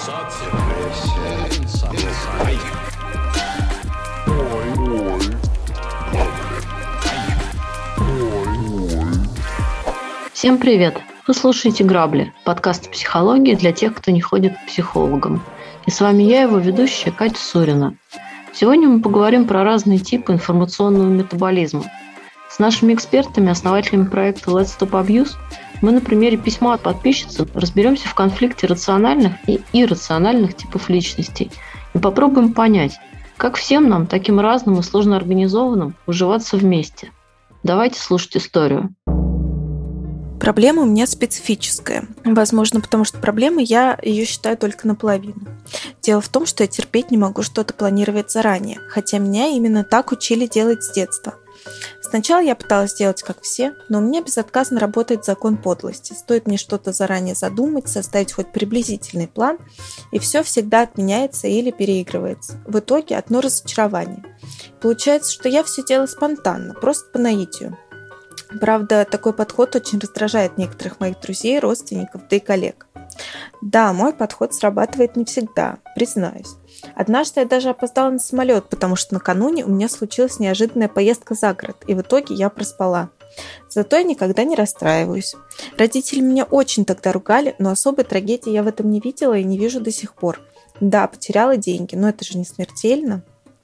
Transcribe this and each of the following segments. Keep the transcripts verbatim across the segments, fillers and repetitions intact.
Всем привет! Вы слушаете «Грабли» – подкаст психологии для тех, кто не ходит к психологам. И с вами я, его ведущая, Катя Сурина. Сегодня мы поговорим про разные типы информационного метаболизма. С нашими экспертами, основателями проекта Let's Stop Abuse, мы на примере письма от подписчицы разберемся в конфликте рациональных и иррациональных типов личностей и попробуем понять, как всем нам, таким разным и сложно организованным, уживаться вместе. Давайте слушать историю. Проблема у меня специфическая. Возможно, потому что проблема, я ее считаю только наполовину. Дело в том, что я терпеть не могу что-то планировать заранее, хотя меня именно так учили делать с детства. Сначала я пыталась делать как все, но у меня безотказно работает закон подлости. Стоит мне что-то заранее задумать, составить хоть приблизительный план, и все всегда отменяется или переигрывается. В итоге одно разочарование. Получается, что я все делаю спонтанно, просто по наитию. Правда, такой подход очень раздражает некоторых моих друзей, родственников, да и коллег. Да, мой подход срабатывает не всегда, признаюсь. Однажды я даже опоздала на самолет, потому что накануне у меня случилась неожиданная поездка за город, и в итоге я проспала. Зато я никогда не расстраиваюсь. Родители меня очень тогда ругали, но особой трагедии я в этом не видела и не вижу до сих пор. Да, потеряла деньги, но это же не смертельно.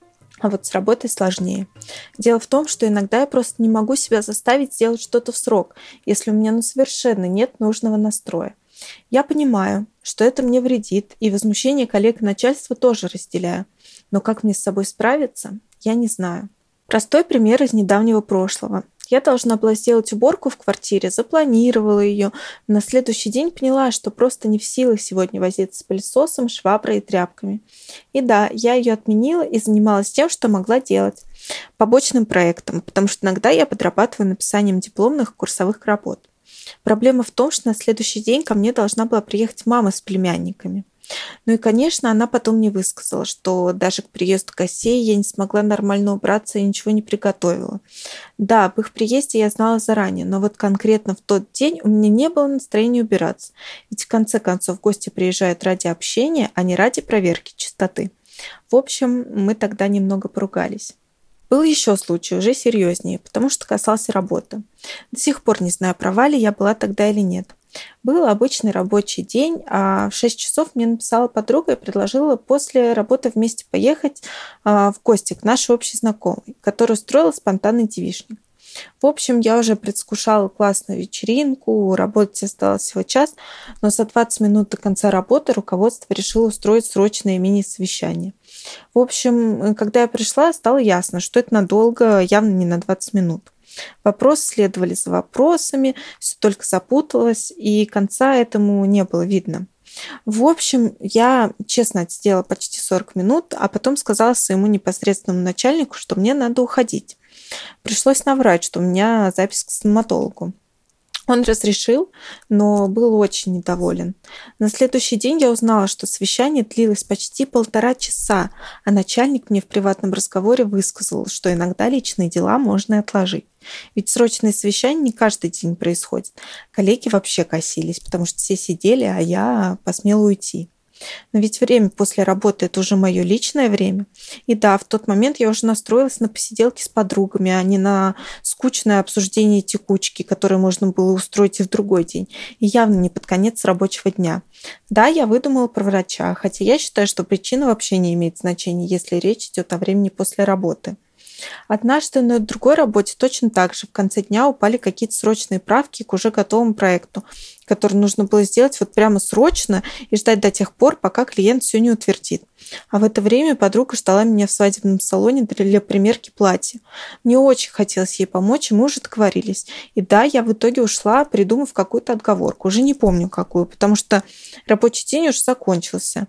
А вот с работой сложнее. Дело в том, что иногда я просто не могу себя заставить сделать что-то в срок, если у меня ну совершенно нет нужного настроя. Я понимаю, что это мне вредит, и возмущение коллег и начальства тоже разделяю. Но как мне с собой справиться, я не знаю. Простой пример из недавнего прошлого. Я должна была сделать уборку в квартире, запланировала ее. На следующий день поняла, что просто не в силах сегодня возиться с пылесосом, шваброй и тряпками. И да, я ее отменила и занималась тем, что могла делать. Побочным проектом, потому что иногда я подрабатываю написанием дипломных курсовых работ. Проблема в том, что на следующий день ко мне должна была приехать мама с племянниками. Ну и, конечно, она потом мне высказала, что даже к приезду гостей я не смогла нормально убраться и ничего не приготовила. Да, об их приезде я знала заранее, но вот конкретно в тот день у меня не было настроения убираться. Ведь в конце концов гости приезжают ради общения, а не ради проверки чистоты. В общем, мы тогда немного поругались. Был еще случай, уже серьезнее, потому что касался работы. До сих пор не знаю, права ли я была тогда или нет. Был обычный рабочий день, а в шесть часов мне написала подруга и предложила после работы вместе поехать в гости к нашей общей знакомой, которая устроила спонтанный девичник. В общем, я уже предвкушала классную вечеринку, работать осталось всего час, но за двадцать минут до конца работы руководство решило устроить срочное мини-совещание. В общем, когда я пришла, стало ясно, что это надолго, явно не на двадцать минут. Вопросы следовали за вопросами, все только запуталось, и конца этому не было видно. В общем, я честно отсидела почти сорок минут, а потом сказала своему непосредственному начальнику, что мне надо уходить. Пришлось наврать, что у меня запись к стоматологу. Он разрешил, но был очень недоволен. На следующий день я узнала, что совещание длилось почти полтора часа, а начальник мне в приватном разговоре высказал, что иногда личные дела можно отложить. Ведь срочные совещания не каждый день происходят. Коллеги вообще косились, потому что все сидели, а я посмела уйти. Но ведь время после работы – это уже мое личное время. И да, в тот момент я уже настроилась на посиделки с подругами, а не на скучное обсуждение текучки, которое можно было устроить и в другой день, и явно не под конец рабочего дня. Да, я выдумала про врача, хотя я считаю, что причина вообще не имеет значения, если речь идет о времени после работы. Однажды на другой работе точно так же в конце дня упали какие-то срочные правки к уже готовому проекту, который нужно было сделать вот прямо срочно и ждать до тех пор, пока клиент все не утвердит. А в это время подруга ждала меня в свадебном салоне для примерки платья. Мне очень хотелось ей помочь, и мы уже договорились. И да, я в итоге ушла, придумав какую-то отговорку. Уже не помню какую, потому что рабочий день уже закончился.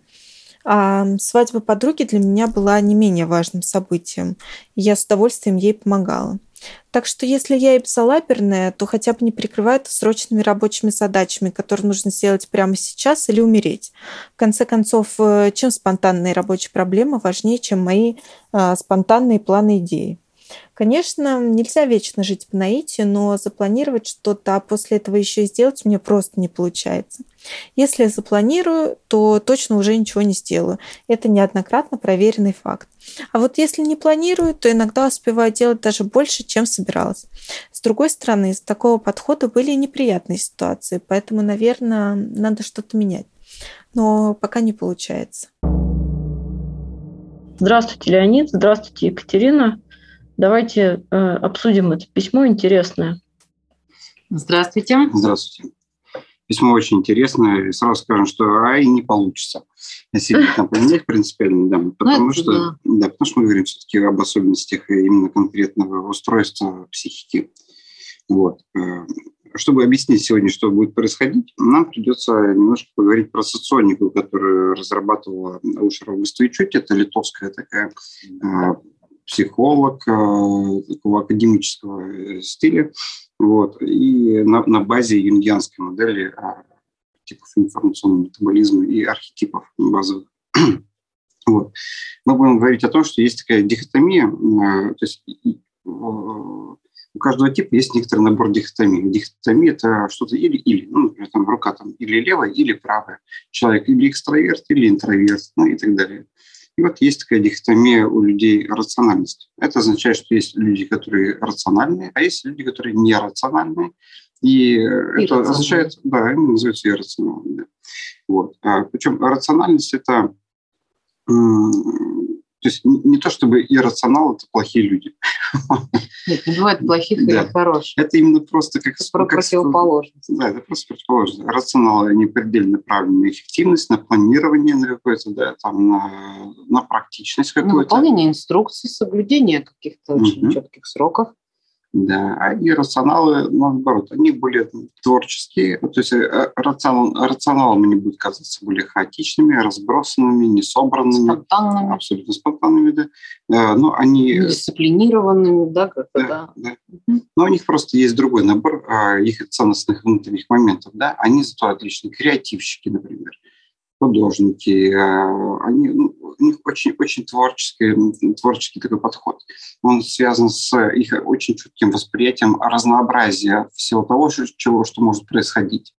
А свадьба подруги для меня была не менее важным событием, и я с удовольствием ей помогала. Так что если я и безалаберная, то хотя бы не прикрываю это срочными рабочими задачами, которые нужно сделать прямо сейчас или умереть. В конце концов, чем спонтанные рабочие проблемы важнее, чем мои а, спонтанные планы и идеи. Конечно, нельзя вечно жить по наитию, но запланировать что-то, а после этого еще и сделать у меня просто не получается. Если я запланирую, то точно уже ничего не сделаю. Это неоднократно проверенный факт. А вот если не планирую, то иногда успеваю делать даже больше, чем собиралась. С другой стороны, из такого подхода были и неприятные ситуации, поэтому, наверное, надо что-то менять. Но пока не получается. Здравствуйте, Леонид. Здравствуйте, Екатерина. Давайте э, обсудим это письмо интересное. Здравствуйте. Здравствуйте. Письмо очень интересное. И сразу скажем, что ай, не получится. Если там поменять принципиально, да, потому, ну, что, да. Да, потому что мы говорим все-таки об особенностях именно конкретного устройства психики. Вот. Чтобы объяснить сегодня, что будет происходить, нам придется немножко поговорить про соционику, которую разрабатывала Аушера Выстойчук. Это литовская такая психолог такого академического стиля. Вот. И на, на базе юнгианской модели типов информационного метаболизма и архетипов базовых. Вот. Мы будем говорить о том, что есть такая дихотомия, то есть у каждого типа есть некоторый набор дихотомий. Дихотомия – это что-то или-или. Ну, например, там рука там или левая, или правая. Человек или экстраверт, или интроверт, ну и так далее. И вот есть такая дихотомия у людей рациональности. Это означает, что есть люди, которые рациональные, а есть люди, которые нерациональные. И это означает, да, они называются иррациональными. Да. Вот. А, причем рациональность – это то есть не то, чтобы иррационал – это плохие люди. Нет, не бывает плохих или да. хороших. Это именно просто как… Это про противоположность. Да, это просто противоположность. Рационал – они предельно направлены на эффективность, на планирование, на какое-то, да, там, на, на практичность какую-то. На выполнение инструкций, соблюдение каких-то очень угу. четких сроков. Да, а иррационалы, наоборот, они более творческие, то есть рационал, рационалам они будут казаться более хаотичными, разбросанными, несобранными. Спонтанными. Абсолютно спонтанными, да. Но они… Дисциплинированными, да, как-то, да. да. да. Угу. Но у них просто есть другой набор их ценностных внутренних моментов, да. Они зато отличные креативщики, например. Художники, они, ну, у них очень, очень творческий, творческий такой подход. Он связан с их очень чутким восприятием разнообразия всего того, чего, что может происходить.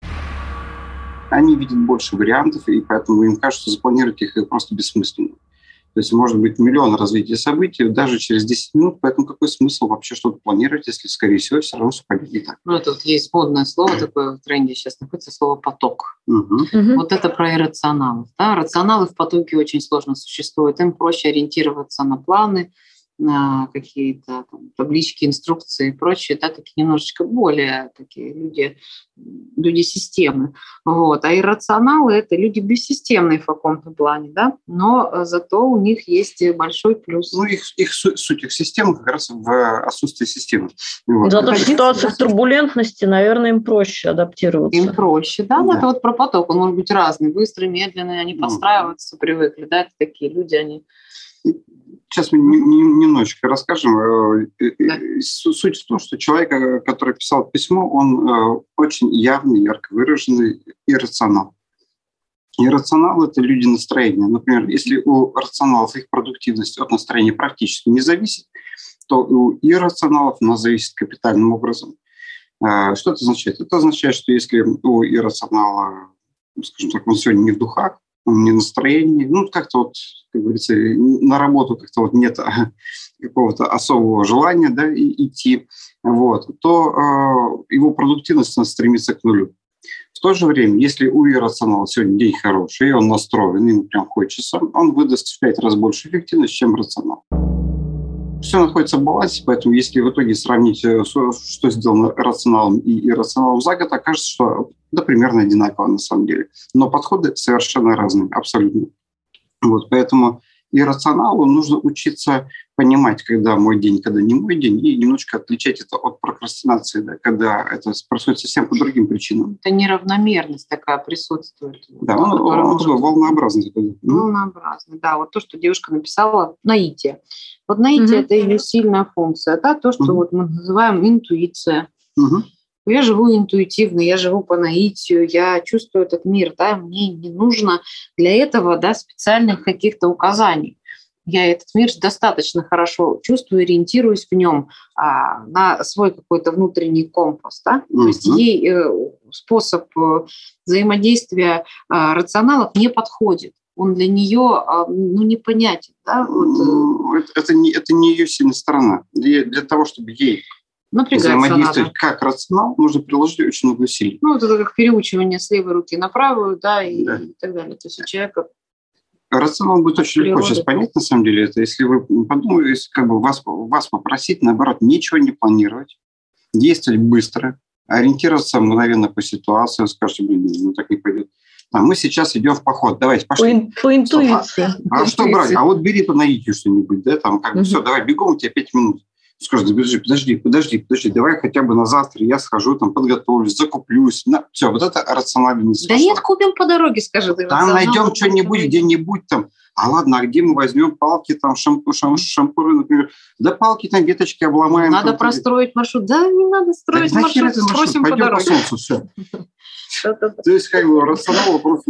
Они видят больше вариантов, и поэтому им кажется, запланировать их просто бессмысленно. То есть может быть миллион развития событий даже через десять минут, поэтому какой смысл вообще что-то планировать, если, скорее всего, все равно все пойдет не так. Ну, это вот есть модное слово такое в тренде сейчас находится, слово «поток». Угу. Угу. Вот это про иррационалов. Да? Рационалы в потоке очень сложно существуют. Им проще ориентироваться на планы, на какие-то там таблички, инструкции и прочее, да, такие немножечко более такие люди, люди системы. Вот. А иррационалы – это люди бессистемные в каком-то плане, да, но зато у них есть большой плюс. Ну, их, их суть, их система как раз в отсутствии системы. Вот. Зато в ситуациях турбулентности, наверное, им проще адаптироваться. Им проще, да, да. Это вот про поток, он может быть разный, быстрый, медленный, они подстраиваются, привыкли, да, это такие люди, они… Сейчас мы немножечко расскажем. Да. Суть в том, что человек, который писал письмо, он очень явный, ярко выраженный иррационал. Иррационал – это люди настроения. Например, если у рационалов их продуктивность от настроения практически не зависит, то у иррационалов она зависит капитальным образом. Что это означает? Это означает, что если у иррационала, скажем так, он сегодня не в духах, не настроение, ну, как-то вот, как говорится, на работу как-то вот нет какого-то особого желания, да, и, идти, вот, то э, его продуктивность стремится к нулю. В то же время, если у иррационала сегодня день хороший, он настроен, ему прям хочется, он выдаст в пять раз больше эффективность, чем рационал. Все находится в балансе, поэтому если в итоге сравнить, что сделано рационалом и иррационалом за год, окажется, что да, примерно одинаково на самом деле. Но подходы совершенно разные, абсолютно. Вот, поэтому иррационалу нужно учиться понимать, когда мой день, когда не мой день, и немножко отличать это от прокрастинации, да, когда это происходит совсем по другим причинам. Это неравномерность такая присутствует. Да, он, он, он такой волнообразный. Волнообразный, да. Вот то, что девушка написала, наитие. Вот наитие mm-hmm. – это ее сильная функция, да, то, что mm-hmm. вот мы называем интуиция. Mm-hmm. Я живу интуитивно, я живу по наитию, я чувствую этот мир, да, мне не нужно для этого, да, специальных каких-то указаний. я этот мир достаточно хорошо чувствую, ориентируюсь в нем а, на свой какой-то внутренний компас. Да? Mm-hmm. То есть ей э, способ э, взаимодействия э, рационалов не подходит. Он для нее э, ну, непонятен. Да? Вот, э. это, это, не, это не ее сильная сторона. Для, для того, чтобы ей взаимодействовать надо. Как рационал, нужно приложить очень много усилий. Ну, это как переучивание с левой руки на правую, да, и, да. и так далее. То есть у человека... Рационал будет очень легко сейчас понять, на самом деле, это если вы подумаете, если как бы вас, вас попросить, наоборот, ничего не планировать, действовать быстро, ориентироваться мгновенно по ситуации, вы скажете, блин, ну так не пойдет. А мы сейчас идем в поход, давайте, пошли. По, по интуиции. А, а по что интуиции. брать? А вот бери по наитию что-нибудь, да, там как бы угу. все, давай бегом, у тебя пять минут. Скажет, подожди, подожди, подожди, подожди, давай хотя бы на завтра я схожу, там, подготовлюсь, закуплюсь. На... Все, вот это рациональность. Да нет, купим по дороге, скажи. Ты там найдем что-нибудь, где-нибудь там. А ладно, а где мы возьмем палки, там, шампу, шам, шампуры, например? Да палки там, веточки обломаем. Надо там, простроить там... маршрут. Да не надо строить да, маршрут, спросим по дороге. Пойдем по солнцу, все. То есть, как бы, рационал просто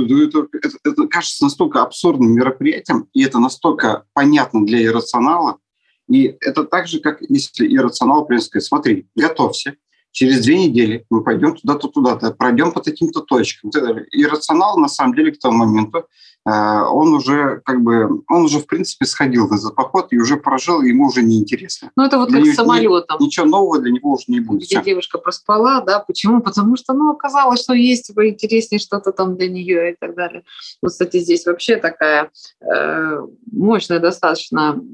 это кажется настолько абсурдным мероприятием, и это настолько понятно для иррационала. И это так же, как если иррационал, в принципе, сказать, смотри, готовься, через две недели мы пойдем туда-то, туда-то, пройдем по таким-то точкам. Иррационал, на самом деле, к тому моменту, он уже, как бы, он уже, в принципе, сходил в этот поход и уже прожил, и ему уже неинтересно. Ну, это вот для как с самолетом. Ничего нового для него уже не будет. Где девушка проспала, да, почему? Потому что, ну, оказалось, что есть поинтереснее что-то там для нее и так далее. Вот, кстати, здесь вообще такая э, мощная достаточно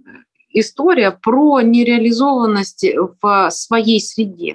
история про нереализованность в своей среде.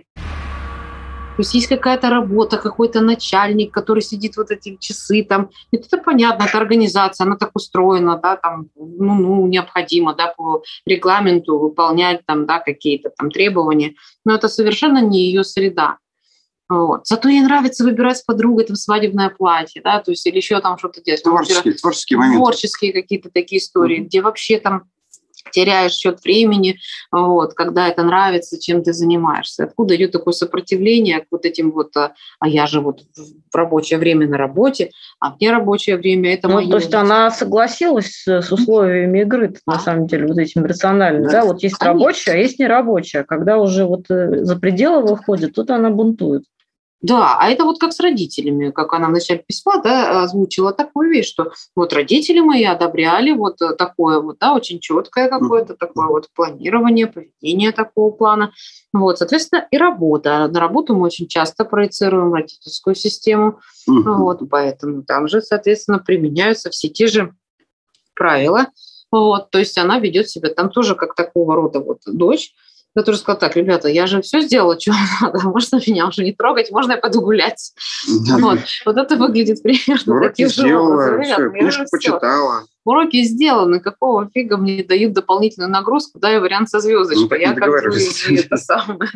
То есть есть какая-то работа, какой-то начальник, который сидит вот эти часы, там, это понятно, это организация, она так устроена, да, там, ну, ну, необходимо, да, по регламенту выполнять там, да, какие-то там требования, но это совершенно не ее среда. Вот. Зато ей нравится выбирать с подругой там свадебное платье, да, то есть или еще там что-то делать. Творческие, творческие моменты. Творческие какие-то такие истории, mm-hmm. где вообще там теряешь счет времени, вот, когда это нравится, чем ты занимаешься. Откуда идет такое сопротивление к вот этим вот, а я же вот в рабочее время на работе, а в нерабочее время это ну, моё. То есть она согласилась с условиями игры, а? на самом деле, вот этим рациональным. Да, да вот есть Конечно. рабочая, а есть нерабочая. Когда уже вот за пределы выходит, тут она бунтует. Да, а это вот как с родителями, как она в начале письма, да, озвучила такую вещь, что вот родители мои одобряли вот такое вот, да, очень четкое какое-то mm-hmm. такое вот планирование, поведение такого плана. Вот, соответственно, и работа. На работу мы очень часто проецируем родительскую систему, mm-hmm. вот, поэтому там же, соответственно, применяются все те же правила. Вот, то есть она ведет себя там тоже как такого рода вот дочь, который сказал, так, ребята, я же все сделала, что надо, можно меня уже не трогать, можно я пойду гулять. Да. Вот. вот это выглядит примерно уроки таким же образом. Ребята, книжку почитала. Уроки сделаны, какого фига мне дают дополнительную нагрузку, дай вариант со звездочкой. Ну, я как бы это самое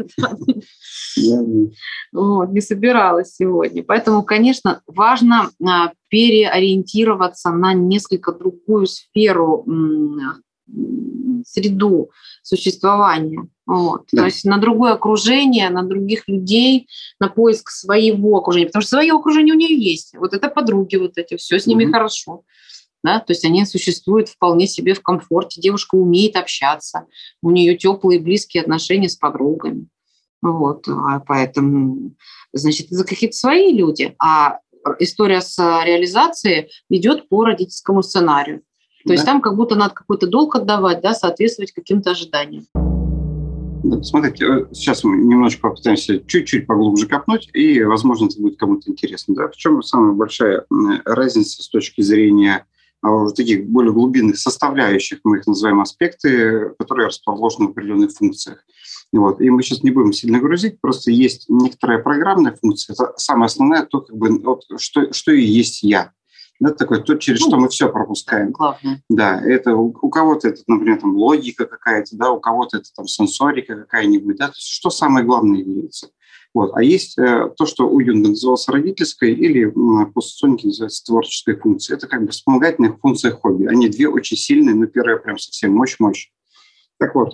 не собиралась сегодня. Поэтому, конечно, важно переориентироваться на несколько другую сферу, среду существования. Вот. Да. То есть на другое окружение, на других людей, на поиск своего окружения. Потому что свое окружение у нее есть. Вот это подруги, вот эти, все с ними mm-hmm. хорошо. Да? То есть они существуют вполне себе в комфорте. Девушка умеет общаться. У нее теплые, близкие отношения с подругами. Вот. А поэтому, значит, это какие-то свои люди. А история с реализацией идет по родительскому сценарию. То да. есть там как будто надо какой-то долг отдавать, да, соответствовать каким-то ожиданиям. Смотрите, сейчас мы немножечко попытаемся чуть-чуть поглубже копнуть, и, возможно, это будет кому-то интересно. Да? В чем самая большая разница с точки зрения вот таких более глубинных составляющих, мы их называем аспекты, которые расположены в определенных функциях. Вот. И мы сейчас не будем сильно грузить, просто есть некоторая программная функция, это самое основное, то, как бы, вот, что, что и есть «я». Это такое, то, через ну, что мы все пропускаем. Главное. Да, это у, у кого-то это, например, там, логика какая-то, да, у кого-то это там сенсорика какая-нибудь, да, то есть что самое главное является. Вот. А есть э, то, что у Юнга называлось родительской или э, по соционике называется творческой функцией. Это как бы вспомогательная функция хобби. Они две очень сильные, но первая прям совсем мощь-мощь. Так вот,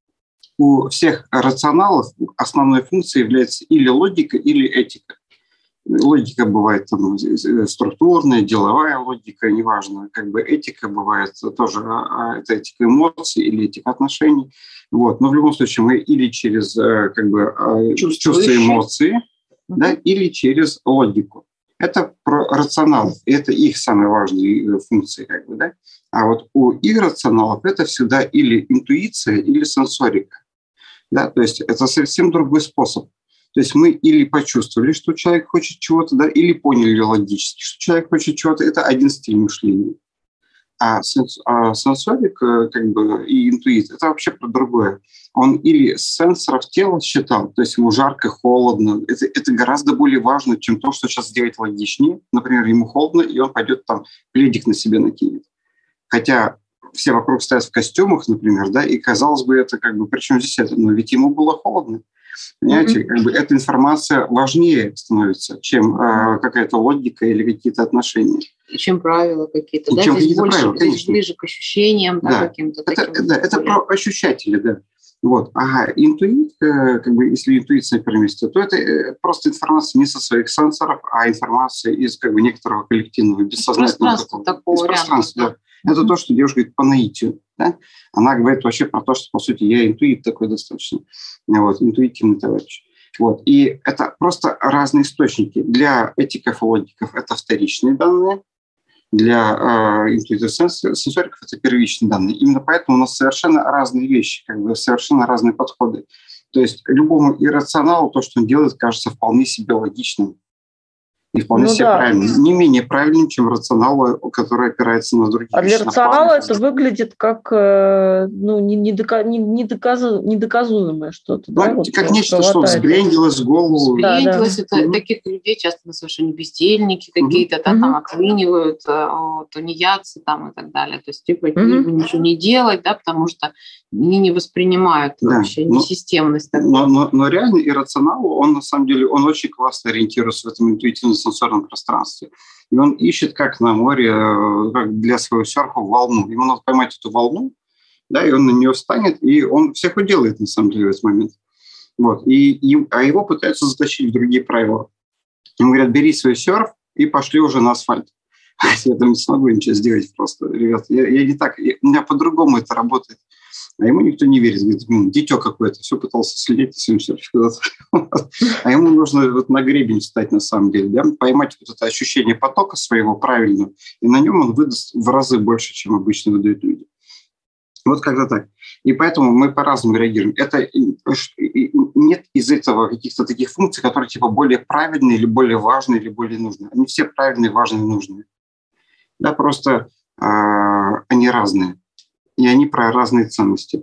у всех рационалов основной функцией является или логика, или этика. Логика бывает там, структурная, деловая логика, неважно. Как бы этика бывает тоже, это этика эмоций или этика отношений. Вот. Но в любом случае мы или через как бы, чувства, эмоции, mm-hmm. да, или через логику. Это про рационалов, и это их самые важные функции. Как бы, да? А вот у иррационалов это всегда или интуиция, или сенсорика. Да? То есть это совсем другой способ. То есть мы или почувствовали, что человек хочет чего-то, да, или поняли логически, что человек хочет чего-то. Это один стиль мышления. А, сенс, а сенсорик как бы, и интуиция – это вообще про другое. Он или с сенсоров тела считал, то есть ему жарко, холодно. Это, это гораздо более важно, чем то, что сейчас сделать логичнее. Например, ему холодно, и он пойдет там пледик на себя накинет. Хотя все вокруг стоят в костюмах, например, да, и казалось бы, это как бы, причем здесь это, но ведь ему было холодно. Понимаете, mm-hmm. как бы эта информация важнее становится, чем э, какая-то логика или какие-то отношения. И чем правила какие-то, и да? Чем Здесь какие-то больше, правила, здесь ближе к ощущениям, да, да. каким-то это, таким. Да, это про ощущатели, да. Вот. А интуит, э, как бы, если интуиция на первом месте, то это э, просто информация не со своих сенсоров, а информация из как бы, некоторого коллективного, бессознательного. Пространства такого. Из пространства, да. Это то, что девушка говорит по наитию. Да? Она говорит вообще про то, что, по сути, я интуит такой достаточно. Вот, интуитивный товарищ. Вот. И это просто разные источники. Для этиков и логиков это вторичные данные, для э, интуитивно-сенсориков это первичные данные. Именно поэтому у нас совершенно разные вещи, как бы совершенно разные подходы. То есть любому иррационалу то, что он делает, кажется вполне себе логичным. И вполне ну, себе да. правильным. Не менее правильным, чем рационал, который опирается на другие а вещи. А для рационала это выглядит как ну, недоказуемое что-то. Ну, да? вот, как нечто, что взбрендилось в голову. Взбрендилось. Да, да. Это, таких людей часто совершенно бездельники какие-то, mm-hmm. да, там оклинивают, тунеядцы там и так далее. То есть типа mm-hmm. ничего не делать, да, потому что они не воспринимают да. вообще но, несистемность. Но, но, но реально иррационал, он на самом деле, он очень классно ориентируется в этом интуитивном сенсорном пространстве. И он ищет, как на море, как для своего серфа, волну. Ему надо поймать эту волну, да, и он на нее встанет, и он всех уделает, на самом деле, в этот момент. Вот. И, и, а его пытаются затащить в другие правила. Ему говорят, бери свой серф и пошли уже на асфальт. Я там не смогу ничего сделать просто, ребят. Я, я не так, я, у меня по-другому это работает. А ему никто не верит. Говорит, ну, дитё какое-то, все пытался слететь на своем серфе куда-то. А ему нужно вот на гребень встать на самом деле, да? Поймать вот это ощущение потока своего правильного, и на нем он выдаст в разы больше, чем обычно выдают люди. Вот как-то так. И поэтому мы по-разному реагируем. Это нет из этого каких-то таких функций, которые типа более правильные или более важные или более нужные. Они все правильные, важные и нужные. Да, просто э, они разные. И они про разные ценности.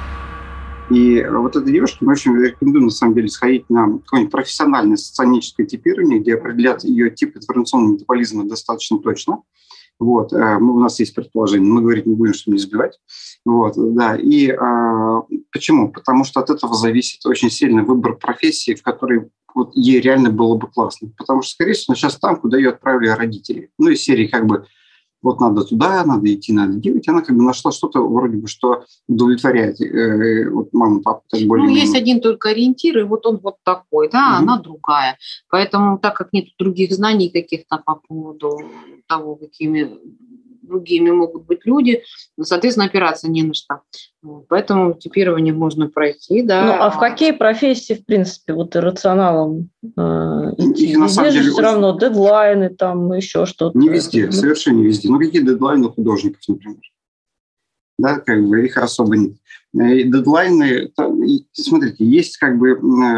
И вот этой девушке мы очень рекомендуем, на самом деле, сходить на какое-нибудь профессиональное соционическое типирование, где определят ее тип информационного метаболизма достаточно точно. Вот. Мы, у нас есть предположение, мы говорить не будем, чтобы не сбивать. Вот, да. И а, почему? Потому что от этого зависит очень сильно выбор профессии, в которой вот, ей реально было бы классно. Потому что, скорее всего, она сейчас там, куда ее отправили родители. Ну, из серии как бы вот надо туда, надо идти, надо делать. Она как бы нашла что-то вроде бы, что удовлетворяет э, вот маму, папу. Так более ну, есть один только ориентир, и вот он вот такой, да, угу. она другая. Поэтому, так как нет других знаний каких-то по поводу того, какими другими могут быть люди, соответственно, опираться не на что. Поэтому типирование можно пройти, да. Ну, а в какие профессии, в принципе, вот иррационалом э, идти? Везде же все равно дедлайны, там еще что-то. Не везде, ну, совершенно не везде. Ну, какие дедлайны у художников, например? Да, как бы их особо нет. И дедлайны, смотрите, есть как бы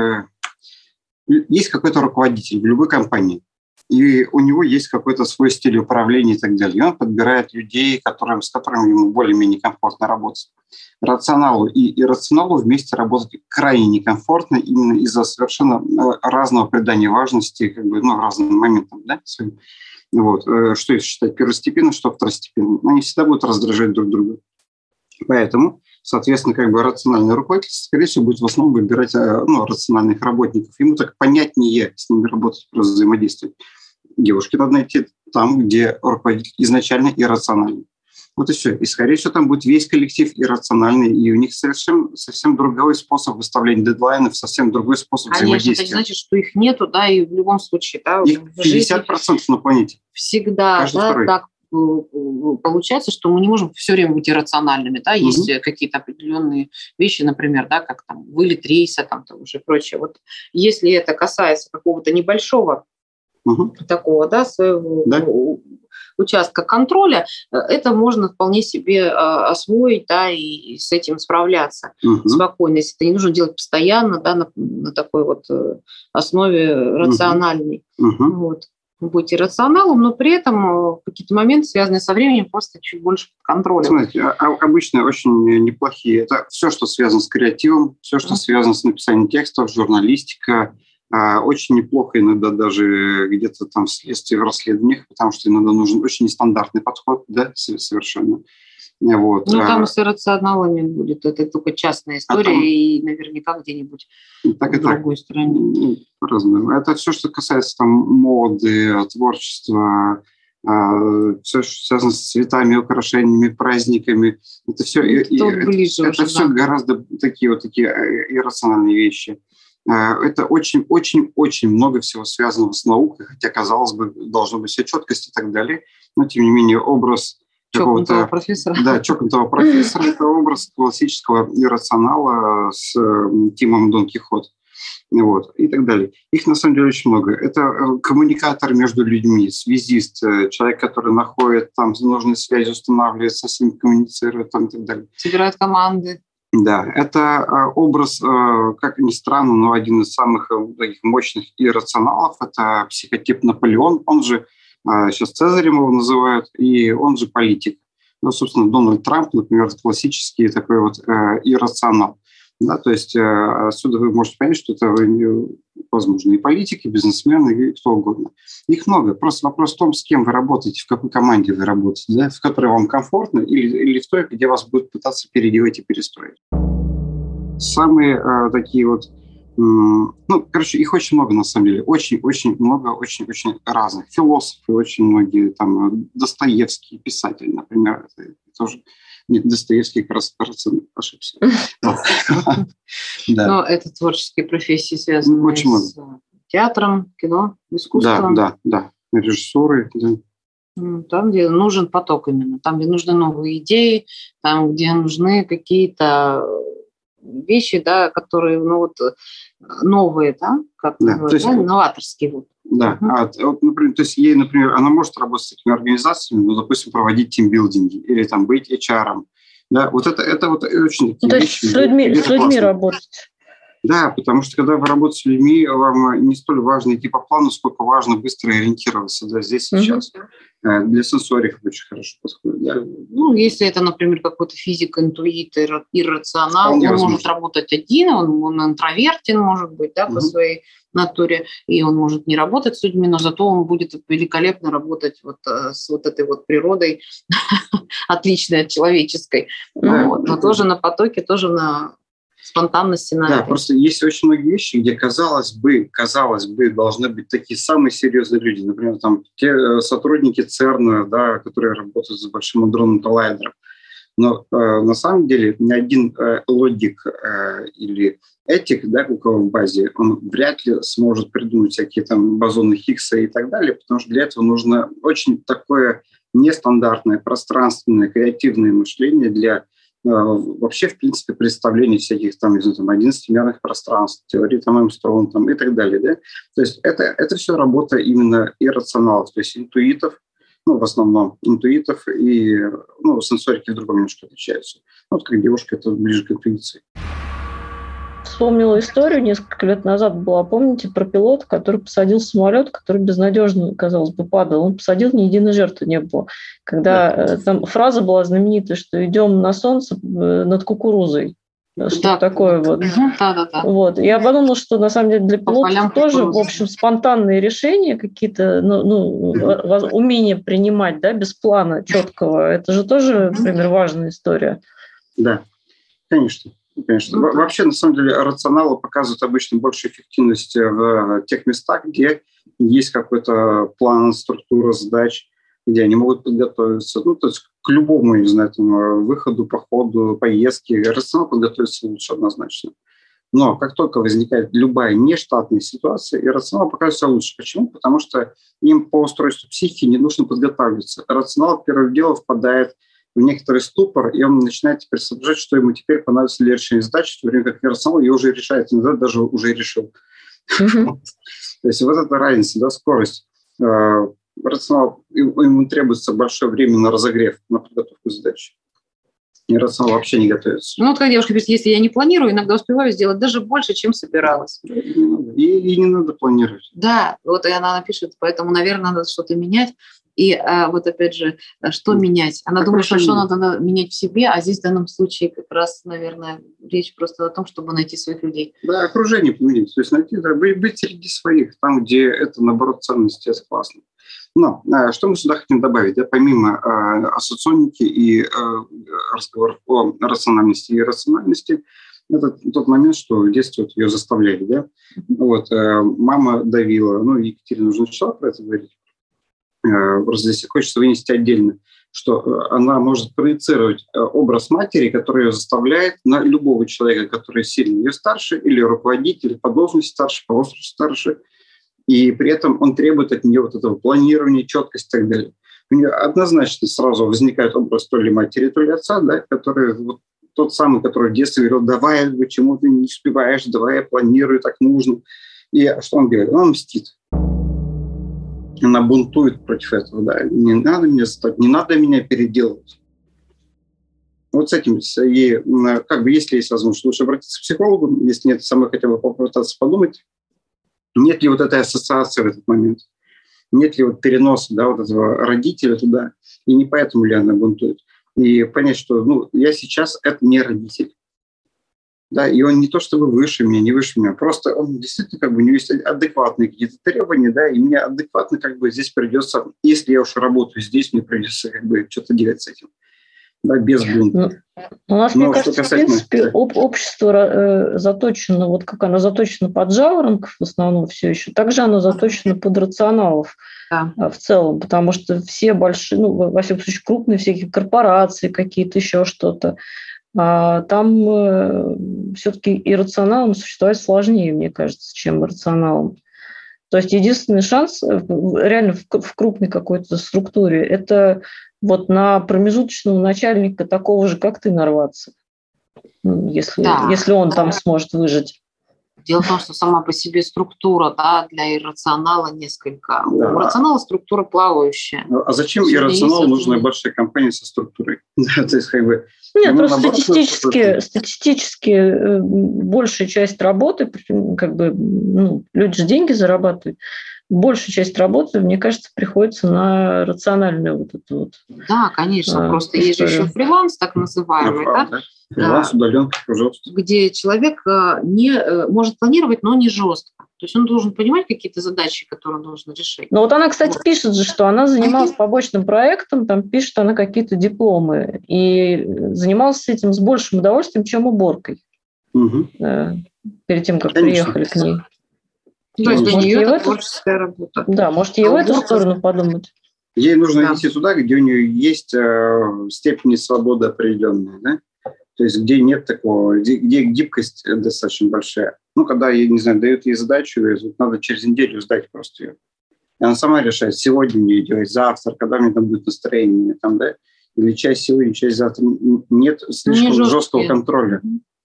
есть какой-то руководитель в любой компании. И у него есть какой-то свой стиль управления и так далее. И он подбирает людей, которым, с которыми ему более-менее комфортно работать. Рационалу и иррационалу вместе работать крайне некомфортно именно из-за совершенно разного придания важности, как бы, ну, разным моментам, да, своим. Вот. Что их считать первостепенным, что второстепенным. Они всегда будут раздражать друг друга. Поэтому, соответственно, как бы рациональный руководитель, скорее всего, будет в основном выбирать ну, рациональных работников. Ему так понятнее с ними работать, просто взаимодействовать. Девушке надо найти там, где руководитель изначально иррациональный. Вот и все. И, скорее всего, там будет весь коллектив иррациональный, и у них совсем, совсем другой способ выставления дедлайнов, совсем другой способ Конечно, взаимодействия. это не значит, что их нету, да, и в любом случае, да, их пятьдесят процентов на планете. Всегда, да, так получается, что мы не можем все время быть иррациональными, да, угу. Есть какие-то определенные вещи, например, да, как там вылет рейса, там, там уже прочее. Вот если это касается какого-то небольшого угу. такого, да, своего да. участка контроля, это можно вполне себе освоить, да, и с этим справляться угу. спокойно, если это не нужно делать постоянно, да, на, на такой вот основе рациональной. Угу. Вот. Вы будете рационалом, но при этом какие-то моменты, связанные со временем, просто чуть больше под контролем. Знаете, обычно очень неплохие. Это все, что связано с креативом, все, что mm-hmm. связано с написанием текстов, журналистика. Очень неплохо иногда даже где-то там следствие в расследованиях, потому что иногда нужен очень нестандартный подход, да, совершенно. Вот. Ну, там и рационала не будет. Это только частная история, а там... и наверняка где-нибудь так в другой так. стране. По-разному. Это все, что касается там моды, творчества, все, что связано с цветами, украшениями, праздниками. Это все, и, ближе это, уже, это все да. гораздо такие вот такие иррациональные вещи. Это очень-очень-очень много всего связано с наукой, хотя, казалось бы, должно быть все четкость и так далее. Но, тем не менее, образ чокнутого профессора. Да, чокнутого профессора – это образ классического иррационала с Тимом Дон Кихот. Вот, и так далее. Их, на самом деле, очень много. Это коммуникатор между людьми, связист, человек, который находит там нужные связи, устанавливает, со всеми коммуницирует там, и так далее. Собирает команды. Да, это образ, как ни странно, но один из самых таких мощных иррационалов – это психотип Наполеон, он же сейчас Цезарем его называют, и он же политик. Ну, собственно, Дональд Трамп, например, классический такой вот э, иррационал. Да, то есть э, отсюда вы можете понять, что это, возможно, и политики, и бизнесмены, и кто угодно. Их много. Просто вопрос в том, с кем вы работаете, в какой команде вы работаете, да, в которой вам комфортно, или, или в той, где вас будут пытаться переделать и перестроить. Самые э, такие вот Ну, короче, их очень много, на самом деле. Очень-очень много, очень-очень разных. Философы очень многие, там, Достоевский, писатель, например, это тоже... Нет, Достоевский как раз ошибся. Но это творческие профессии, связанные с театром, кино, искусством. Да, да, да. Режиссуры, да. Там, где нужен поток именно. Там, где нужны новые идеи, там, где нужны какие-то... вещи, да, которые, ну, вот, новые, да, как да, называют, есть, да, новаторские. Вот. Да, угу. а, вот, например, то есть ей, например, она может работать с такими организациями, ну, допустим, проводить тимбилдинги или там быть эйч ар-ом. Да, вот это, это вот очень такие ну, то вещи. есть с людьми, с людьми работать. Да, потому что когда вы работаете с людьми, вам не столь важно идти по плану, сколько важно быстро ориентироваться, да, здесь сейчас. Угу. Для сенсориков очень хорошо подходит. Да. Ну, если это, например, какой-то физик, интуит, иррационал, он возможно. может работать один, он, он интровертен, может быть, да, угу. по своей натуре, и он может не работать с людьми, но зато он будет великолепно работать вот с вот этой вот природой, отличной от человеческой. Да. Вот. Но тоже на потоке, тоже на... спонтанности. На да, этой. Просто есть очень многие вещи, где, казалось бы, казалось бы, должны быть такие самые серьезные люди. Например, там те сотрудники ЦЕРНа, да, которые работают с Большим адронным коллайдером. Но э, на самом деле ни один э, логик э, или этик, да, у кого в базе, он вряд ли сможет придумать всякие там бозоны Хиггса и так далее, потому что для этого нужно очень такое нестандартное, пространственное, креативное мышление для вообще, в принципе, представление всяких там, не знаю, там одиннадцатимерных пространств, теории там Армстронга там, и так далее. Да? То есть это, это все работа именно иррационалов, то есть интуитов, ну, в основном интуитов, и ну, сенсорики в другом немножко отличаются. Вот как девушка, это ближе к интуиции. Вспомнила историю, несколько лет назад была, помните, про пилота, который посадил самолет, который безнадежно, казалось бы, падал. Он посадил, ни единой жертвы не было. Когда да. там фраза была знаменитая, что идем на солнце над кукурузой. Что да, такое да, вот. Да, да, да. Вот. Я подумала, что на самом деле для пилотов тоже, кукурузы. В общем, спонтанные решения какие-то, ну, ну, умение принимать, да, без плана четкого, это же тоже, например, важная история. Да, конечно. Конечно. Mm-hmm. Вообще, на самом деле, рационалы показывают обычно большую эффективность в тех местах, где есть какой-то план, структура задач, где они могут подготовиться. Ну, то есть к любому, не знаю, там, выходу, походу, поездке. Рационал подготовится лучше однозначно. Но как только возникает любая нештатная ситуация, иррационал покажется лучше. Почему? Потому что им по устройству психики не нужно подготавливаться. Рационал, первое дело, впадает в некоторый ступор, и он начинает теперь соображать, что ему теперь понадобится для решения задачи, в то время как иррационал ее уже решает, иногда даже уже решил. То есть вот эта разница, да, скорость. Рационал, ему требуется большое время на разогрев, на подготовку задачи. Иррационал вообще не готовится. Ну, вот как девушка пишет, если я не планирую, иногда успеваю сделать даже больше, чем собиралась. И, и не надо планировать. Да, вот и она напишет, поэтому, наверное, надо что-то менять. И а, вот опять же, что менять? Она как думает, что, что нет. надо менять в себе, а здесь в данном случае как раз, наверное, речь просто о том, чтобы найти своих людей. Да, окружение поменять. То есть найти, быть, быть среди своих, там, где это, наоборот, ценности, это классно. Но а, что мы сюда хотим добавить? Да, помимо а, ассоционики и а, разговоров о рациональности и иррациональности, это тот момент, что в детстве вот ее заставляли. Да? Вот, а, мама давила, ну, Екатерина уже начала про это говорить, а, просто здесь хочется вынести отдельно, что она может проецировать образ матери, который ее заставляет на любого человека, который сильно ее старше, или руководитель, по должности старше, по возрасту старше, и при этом он требует от нее вот этого планирования, четкости и так далее. У нее однозначно сразу возникает образ то ли матери, то ли отца, да, который вот тот самый, который в детстве говорил, давай, почему ты не успеваешь, давай я планирую, так нужно. И что он делает? Он мстит. Она бунтует против этого, да, не надо меня заставить, не надо меня переделывать. Вот с этим, и, как бы, если есть возможность, лучше обратиться к психологу, если нет, самой хотя бы попытаться подумать, нет ли вот этой ассоциации в этот момент, нет ли вот переноса, да, вот этого родителя туда, и не поэтому ли она бунтует. И понять, что, ну, я сейчас это не родитель. Да, и он не то чтобы выше меня, не выше меня, просто он действительно как бы у него есть адекватные какие-то требования, да, и мне адекватно как бы здесь придется, если я уж работаю здесь, мне придется как бы что-то делать с этим, да, без бунта. У нас, Но мне кажется, в принципе, об, общество э, заточено, вот как оно заточено под жаворонков в основном все еще, также оно заточено под рационалов да. в целом, потому что все большие, ну, во всяком случае, крупные всякие корпорации какие-то, еще что-то, а там э, все-таки иррационалам существовать сложнее, мне кажется, чем рационалам. То есть единственный шанс реально в, в крупной какой-то структуре – это вот на промежуточного начальника такого же, как ты, нарваться, если, да. если он там сможет выжить. Дело в том, что сама по себе структура, да, для иррационала несколько. Да. У рационала структура плавающая. А зачем иррационалу нужна большая компания со структурой? То есть, как бы, Нет, просто статистически, статистически большая часть работы, как бы, ну, люди же деньги зарабатывают, большая часть работы, мне кажется, приходится на рациональную вот эту вот. Да, конечно, а, просто историю. Есть же еще фриланс, так называемый, да? да? Фриланс, да, удаленка, пожалуйста. Где человек не может планировать, но не жестко. То есть он должен понимать какие-то задачи, которые он должен решить. Ну вот она, кстати, пишет же, что она занималась побочным проектом, там пишет она какие-то дипломы, и занималась этим с большим удовольствием, чем уборкой. Угу. Да, перед тем, как Конечно. приехали к ней. То есть для нее это творческая работа. Да, может, ей а в эту сторону подумать. Ей нужно да. идти туда, где у нее есть э, степень свободы определенная, да? То есть где нет такого, где, где гибкость достаточно большая. Ну, когда, я не знаю, дают ей задачу, надо через неделю сдать просто ее. И она сама решает, сегодня мне делать, завтра, когда мне там будет настроение, там, да? Или часть сегодня, часть завтра. Нет слишком не жесткого контроля.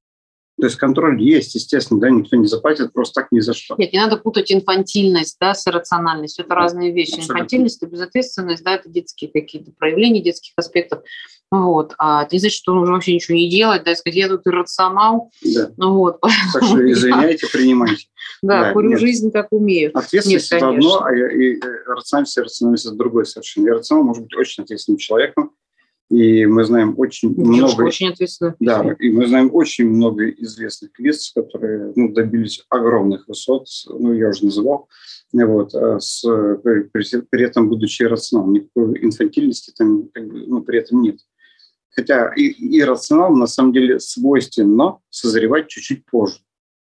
То есть контроль есть, естественно, да, никто не заплатит просто так ни за что. Нет, не надо путать инфантильность, да, с иррациональностью. Это да, разные вещи. Абсолютно. Инфантильность и безответственность, да, это детские какие-то проявления детских аспектов. Вот. А это не значит, что нужно вообще ничего не делать, да, и сказать, я тут иррационал. Да. Вот. Так что извиняйте, принимайте. Да, курю жизнь, как умею. Ответственность – это одно, а рациональность и иррациональность – это другое совершенно. Иррационал может быть очень ответственным человеком. И мы знаем очень Девушка много... очень ответственно. Да, и мы знаем очень много известных лиц, которые ну, добились огромных высот, ну, я уже называл, вот, с, при, при этом будучи иррационалом. Никакой инфантильности там как бы, ну, при этом нет. Хотя и, иррационал на самом деле свойственно созревать чуть-чуть позже.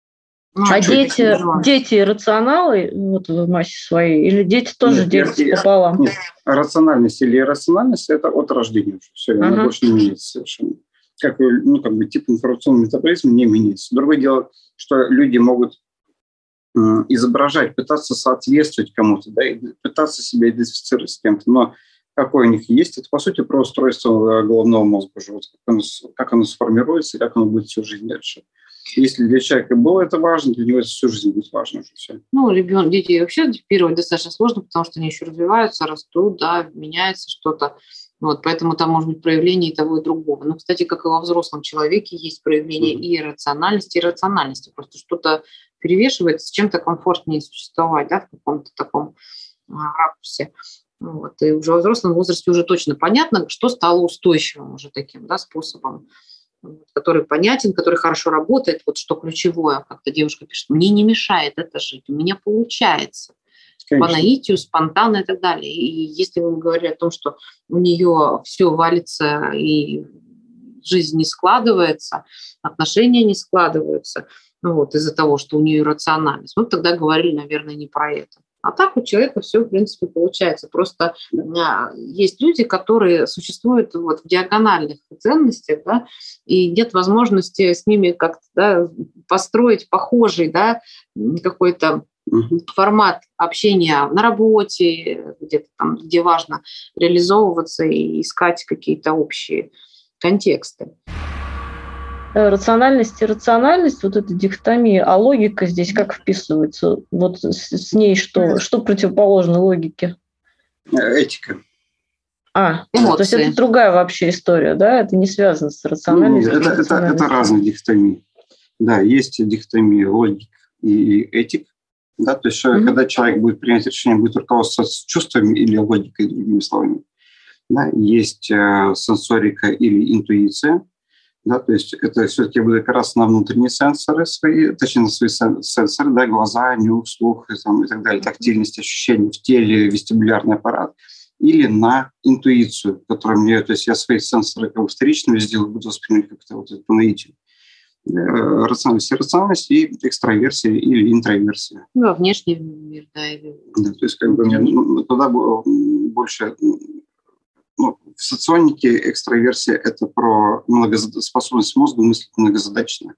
Ну, а дети, дети рационалы вот в массе своей, или дети тоже нет, делятся нет, пополам? Нет, рациональность или иррациональность – это от рождения уже. Все, ага. Она больше не меняется совершенно. Как, ну, как бы тип информационного метаболизма не меняется. Другое дело, что люди могут э, изображать, пытаться соответствовать кому-то, да, и пытаться себя идентифицировать с кем-то, но какое у них есть, это, по сути, про устройство головного мозга уже, вот, как, оно, как оно сформируется и как оно будет всю жизнь дальше. Если для человека было это важно, для него это всю жизнь будет важно уже все. Ну, ребенок, дети вообще адаптировать достаточно сложно, потому что они еще развиваются, растут, да, меняется что-то. Вот, поэтому там может быть проявление и того, и другого. Но, кстати, как и во взрослом человеке, есть проявление mm-hmm. и иррациональности, и рациональности. Просто что-то перевешивает, с чем-то комфортнее существовать, да, в каком-то таком а, ракурсе. Вот. И уже во взрослом возрасте уже точно понятно, что стало устойчивым уже таким, да, способом, который понятен, который хорошо работает, вот что ключевое, как-то девушка пишет, мне не мешает это жить, у меня получается. Конечно. По наитию, спонтанно и так далее. И если вы говорили о том, что у нее все валится и жизнь не складывается, отношения не складываются, ну вот, из-за того, что у нее рациональность, мы тогда говорили, наверное, не про это. А так у человека все, в принципе, получается. Просто есть люди, которые существуют вот в диагональных ценностях, да, и нет возможности с ними как-то, да, построить похожий, да, какой-то формат общения на работе, где-то там, где важно реализовываться и искать какие-то общие контексты. Рациональность и рациональность, вот эта дихотомия, а логика здесь как вписывается? Вот с, с ней что, что противоположно логике? Этика. А, эмоции. То есть это другая вообще история, да? Это не связано с рациональностью? Нет, это, это, это разные дихотомии. Да, есть дихотомия логик и этик. Да, то есть mm-hmm. когда человек будет принимать решение, будет руководствоваться чувствами или логикой, другими словами. Да, есть э, сенсорика или интуиция. Да, то есть это все-таки будет как раз на внутренние сенсоры свои, точнее на свои сенсоры, да, глаза, нюх, слух и, там, и так далее, тактильность, ощущения в теле, вестибулярный аппарат, или на интуицию, которая мне, то есть я свои сенсоры как бы вторично сделаю, буду воспринимать как-то вот это по наитию. Рациональность, иррациональность и экстраверсия или интроверсия. Ну, а внешний мир, да. Или... да, то есть как бы мне туда больше... Ну, в соционике экстраверсия – это про многозад... способность мозга мыслить многозадачно.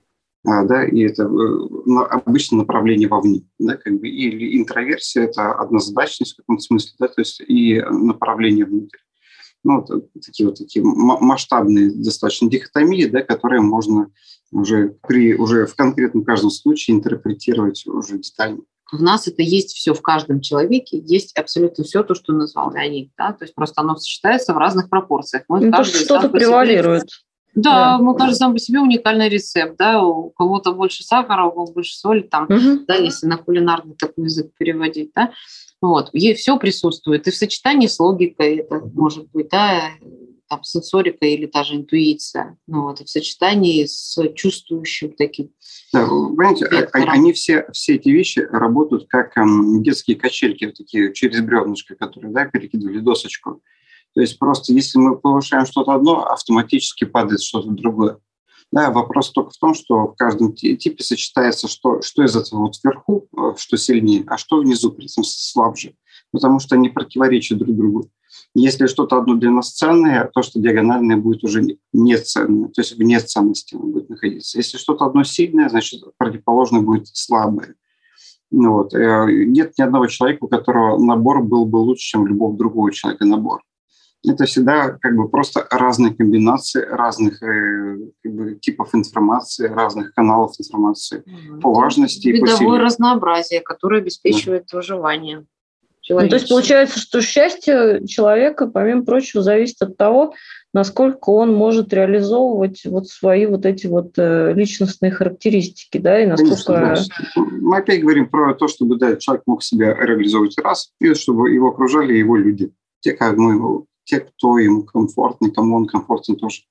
А, да, и это ну, обычно направление вовне. Да, как бы, или интроверсия – это однозадачность в каком-то смысле, да, то есть и направление внутрь. Ну, вот такие вот такие масштабные достаточно дихотомии, да, которые можно уже, при, уже в конкретном каждом случае интерпретировать уже детально. В нас это есть все в каждом человеке, есть абсолютно все то, что назвал Леонид, да, то есть просто оно сочетается в разных пропорциях. Мы ну, что-то превалирует. Себе... Да, да, мы каждый сам по себе уникальный рецепт, да, у кого-то больше сахара, у кого-то больше соли, там, угу. да, если на кулинарный такой язык переводить, да, вот, ей все присутствует, и в сочетании с логикой это может быть, да, там, сенсорика или даже интуиция, ну, вот, и в сочетании с чувствующим таким. Да, понимаете, вектором. Они все, все эти вещи работают как эм, детские качельки, вот такие через бревнышко, которые, да, перекидывали досочку. То есть просто если мы повышаем что-то одно, автоматически падает что-то другое. Да, вопрос только в том, что в каждом типе сочетается, что, что из этого вот вверху, что сильнее, а что внизу, при этом слабже. Потому что они противоречат друг другу. Если что-то одно для нас ценное, то, что диагональное, будет уже не ценное, то есть вне ценности оно будет находиться. Если что-то одно сильное, значит, противоположное будет слабое. Ну, вот. Нет ни одного человека, у которого набор был бы лучше, чем любого другого человека набор. Это всегда как бы просто разные комбинации разных э, как бы, типов информации, разных каналов информации mm-hmm. по важности и по силе. Видовое разнообразие, которое обеспечивает да. выживание. Ну, то есть получается, что счастье человека, помимо прочего, зависит от того, насколько он может реализовывать вот свои вот эти вот э, личностные характеристики, да, и насколько... Конечно, да. Мы опять говорим про то, чтобы да, человек мог себя реализовывать раз, и чтобы его окружали его люди. Те, как мы его... те, кто ему комфортный, кому он комфортен тоже.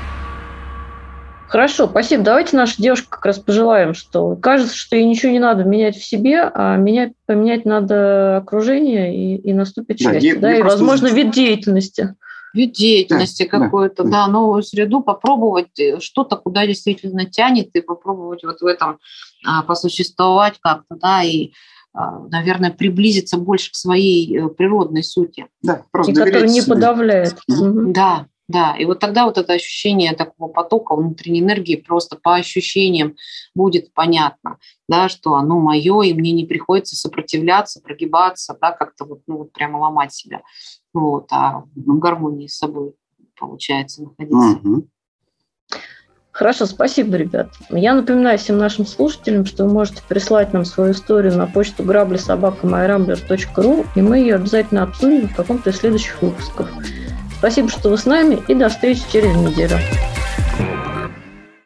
Хорошо, спасибо. Давайте нашей девушке как раз пожелаем, что кажется, что ей ничего не надо менять в себе, а менять, поменять надо окружение, и, и наступит счастье. Да, да, и, возможно, вид деятельности. вид деятельности да, какой-то, да, да, новую среду, попробовать что-то, куда действительно тянет, и попробовать вот в этом а, посуществовать как-то, да, и, а, наверное, приблизиться больше к своей природной сути. Да, просто и который не себе. подавляет. Mm-hmm. Да, да, и вот тогда вот это ощущение такого потока внутренней энергии просто по ощущениям будет понятно, да, что оно мое, и мне не приходится сопротивляться, прогибаться, да, как-то вот, ну, вот прямо ломать себя. Вот, а в гармонии с собой получается находиться. Угу. Хорошо, спасибо, ребят. Я напоминаю всем нашим слушателям, что вы можете прислать нам свою историю на почту грабли собака майрамблер точка ру, и мы ее обязательно обсудим в каком-то из следующих выпусков. Спасибо, что вы с нами, и до встречи через неделю.